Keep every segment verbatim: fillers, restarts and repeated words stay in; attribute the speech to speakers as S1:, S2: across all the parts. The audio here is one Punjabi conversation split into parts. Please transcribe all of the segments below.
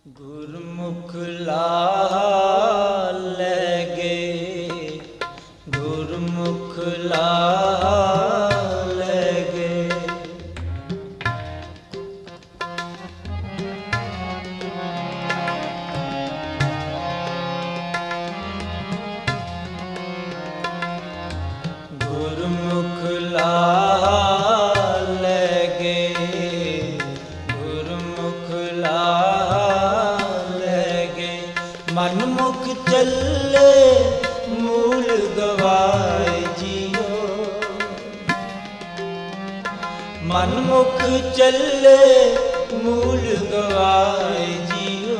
S1: ਗੁਰਮੁਖ ਲਾਹ ਲੈ ਗਏ, ਗੁਰਮੁਖ ਲਾਹ ਲੈ ਗਏ। ਗੁਰਮੁਖ ਲਾਹ ਲੈ ਗਏ, ਗੁਰਮੁਖ ਲਾਹ ਮਨਮੁਖ ਚੱਲੇ ਮੂਲ ਗਵਾਏ ਜੀਓ, ਮਨਮੁਖ ਚੱਲੇ ਮੂਲ ਗਵਾਏ ਜੀਓ।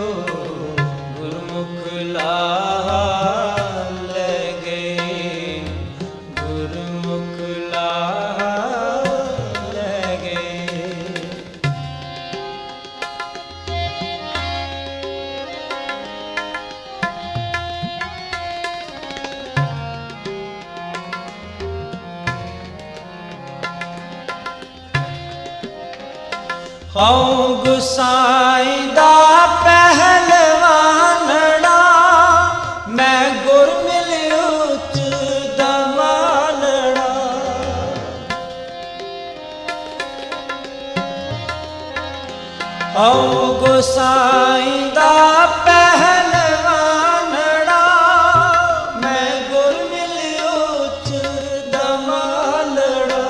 S1: ਗੁਰਮੁਖ ਲਾਹ ਲੈ ਗਏ, ਗੁਰਮੁਖ ਲਾਹ ਲੈ ਗਏ। ਹਉ ਗੁਸਾਈ ਦਾ ਪਹਿਲਵਾਨੜਾ, ਮੈਂ ਗੁਰ ਮਿਲ ਉੱਚ ਦਮਾਨੜਾ। ਹਉ ਗੁਸਾਈ ਦਾ ਪਹਿਲਵਾਨੜਾ, ਮੈਂ ਗੁਰ ਮਿਲ ਉੱਚ ਦਮਾਨੜਾ।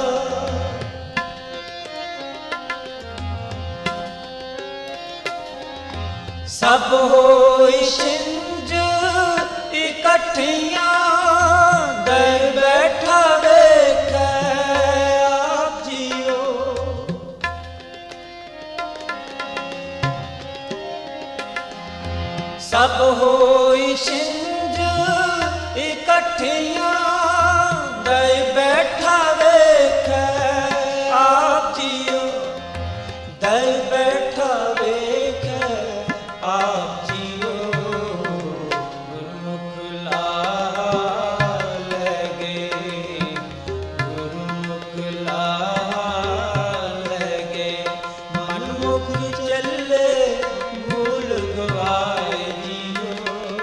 S1: ਸਭ ਹੋਈ ਛਿੰਝ ਇਕੱਠੀਆਂ, ਦਰ ਬੈਠਾ ਵੇਖੈ ਆਪ ਜੀਓ। ਸਭ ਹੋਈ ਛਿੰਝ ਇਕੱਠੀਆਂ, ਦਰ ਬੈਠਾ ਵੇਖੈ ਆਪ ਜੀਓ। ਦਰ ਬੈਠਾ ਵੇਖੈ ਆਪ ਜੀਓ। ਗੁਰਮੁਖ ਲਾਹ ਲੈ ਗਏ, ਗੁਰਮੁਖ ਲਾਹ ਲੈ ਗਏ। ਮਨਮੁਖ ਚੱਲੇ ਮੂਲ ਗਵਾਏ ਜੀਓ,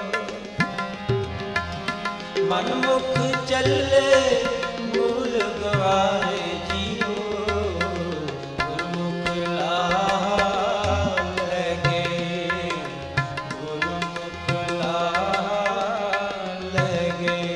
S1: ਮਨਮੁਖ ਚੱਲੇ ਮੂਲ ਗਵਾਏ ਜੀਓ। ਗੁਰਮੁਖ ਲਾਹ ਲੈ ਗਏ, ਗੁਰਮੁਖ ਲਾਹ ਲੈ ਗਏ।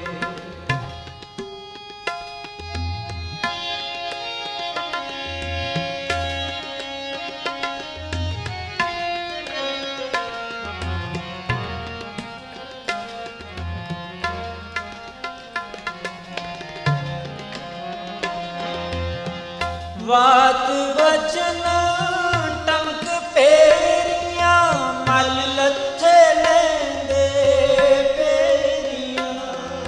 S1: ਵਾਤ ਵਚਨ ਟੰਕ ਪੇਰੀਆਂ, ਮਲ ਲੱਥੇ ਲੈਂਦੇ ਪੇਰੀਆਂ।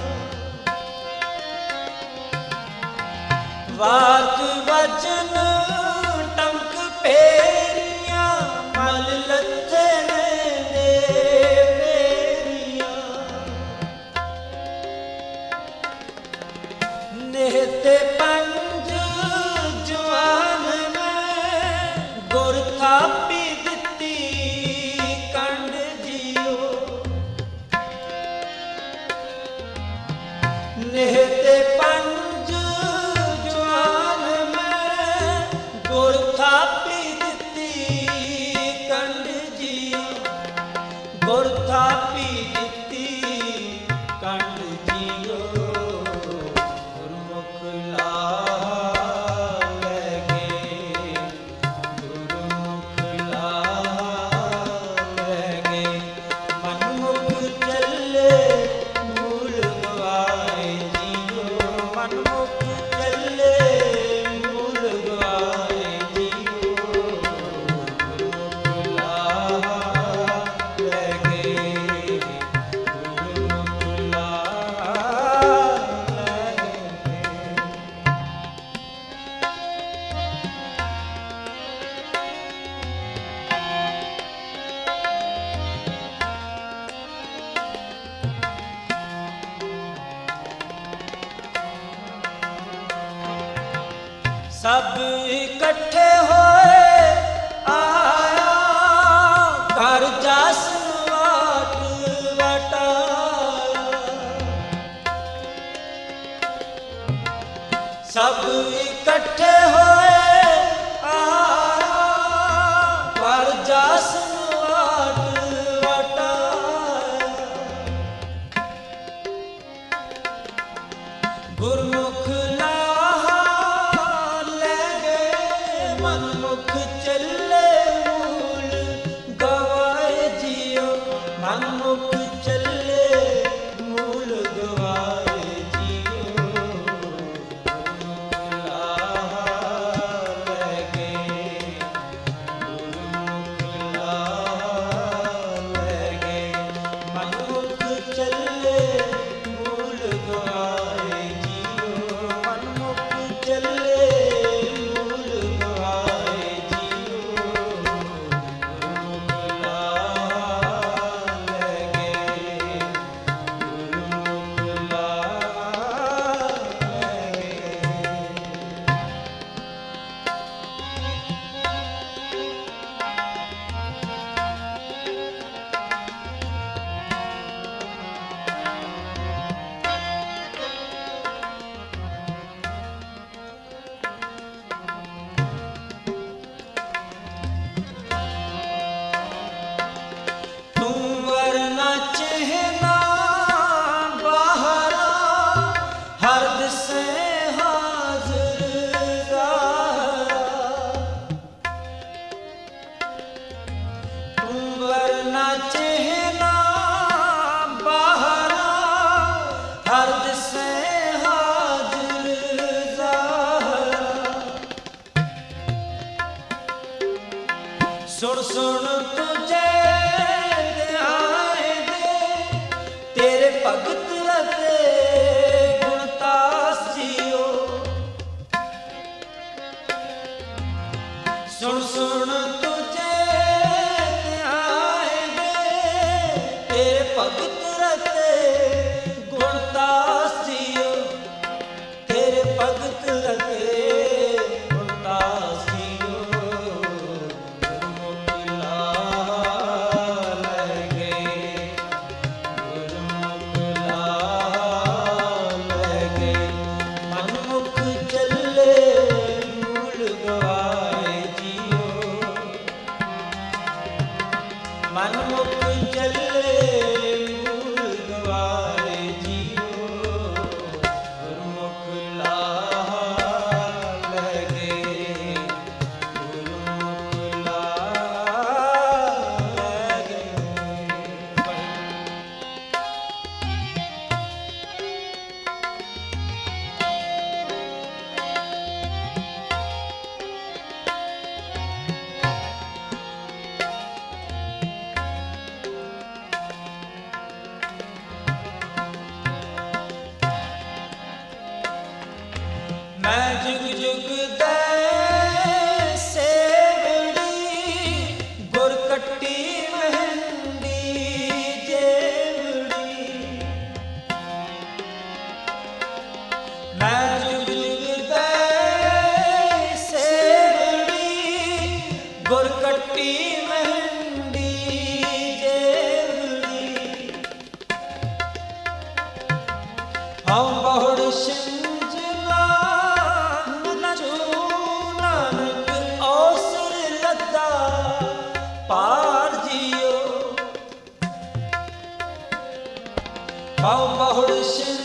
S1: ਵਾਤ ਵਚਨ ਟੰਕ ਪੇਰੀਆਂ, ਮਲ ਲੱਥੇ ਲੈਂਦੇ ਪੇਰੀਆਂ। ਨਿਹਤੇ ਪੰਜ ਗੁਰ ਥਾਪੀ ਦਿੱਤੀ ਕੰਡ ਜੀਓ। ਨਿਹਤੇ ਪੰਜ ਜਵਾਨ ਮੈਂ, ਗੁਰ ਥਾਪੀ ਦਿੱਤੀ ਕੰਡ ਜੀਓ। ਗੁਰ ਥਾਪੀ ਦਿੱਤੀ ਕੰਡ ਜੀਓ। ਗੁਰਮੁਖ ਲਾਹ ਲੈ ਗਏ, ਗੁਰਮੁਖ ਲਾਹ ਲੈ ਗਏ। ਮਨਮੁਖ ਚੱਲੇ ਮੂਲ ਗਵਾਏ ਜੀਓ, ਮਨਮੁਖ ਚੱਲੇ ਮੂਲ ਗਵਾਏ ਜੀਓ। ਗੁਰਮੁਖ ਲਾਹ ਲੈ ਗਏ, ਗੁਰਮੁਖ ਲਾਹ ਲੈ ਗਏ। ਸਭ ਇਕੱਠੇ ਹੋਏ ਆਇਆ ਨਾ ਚਿਹਨਾ ਬਾਹਰਾ ਹਰ ਦਿਸੇ ਹਾਜ਼ਰ ਜ਼ਾਹਰਾ। ਸੁਣ ਸੁਣ ਤੁਝੇ ਧਿਆਏ ਦੇ ਤੇਰੇ ਭਗਤ ਅਤੇ ਗੁਣਤਾਸ ਜੀਓ। ਸੁਣ ਸੁਣ ਤੁਝੇ ਧਿਆਏ ਦੇ ਤੇਰੇ ਭਗਤ ਅਤੇ ਗੁਣਤਾਸ ਜੀਓ। ਤੇਰੇ ਭਗਤ ਅਤੇ ਗੁਣਤਾਸ ਜੀਓ। ਗੁਰਮੁਖ ਲਾ ਲੈ ਗਏ, ਗੁਰਮੁਖ ਲਾ ਲੈ ਗਏ। ਮਨਮੁਖ ਚੱਲੇ ਮੂਲ ਗਵਾਏ ਜੀਓ। ਮਨਮੁਖ ਚੱਲੇ ਮੂਲ ਗਵਾਏ ਜੀਓ। ਗੁਰਮੁਖ ਲਾ ਲੈ ਗਏ, ਗੁਰਮੁਖ ਲਾ ਲੈ ਗਏ। ਮੈਂ ਜੁਗ ਜੁਗ ਦੇ ਸੇਵੜੀ ਗੁਰ ਕੱਟੀ ਮਹਿੰਦੀ ਜੇਵੜੀ। ਮੈਂ ਜੁਗ ਜੁਗ ਦੇ ਸੇਵੜੀ ਗੁਰ ਕੱਟੀ ਮਹਿੰਦੀ ਜੇਵੜੀ। ਹਉ ਬਹੁੜ ਸਿੰਜ ਪਾਰ ਜੀਓ। ਹਉ ਬਹੁੜ ਸਿੰਜ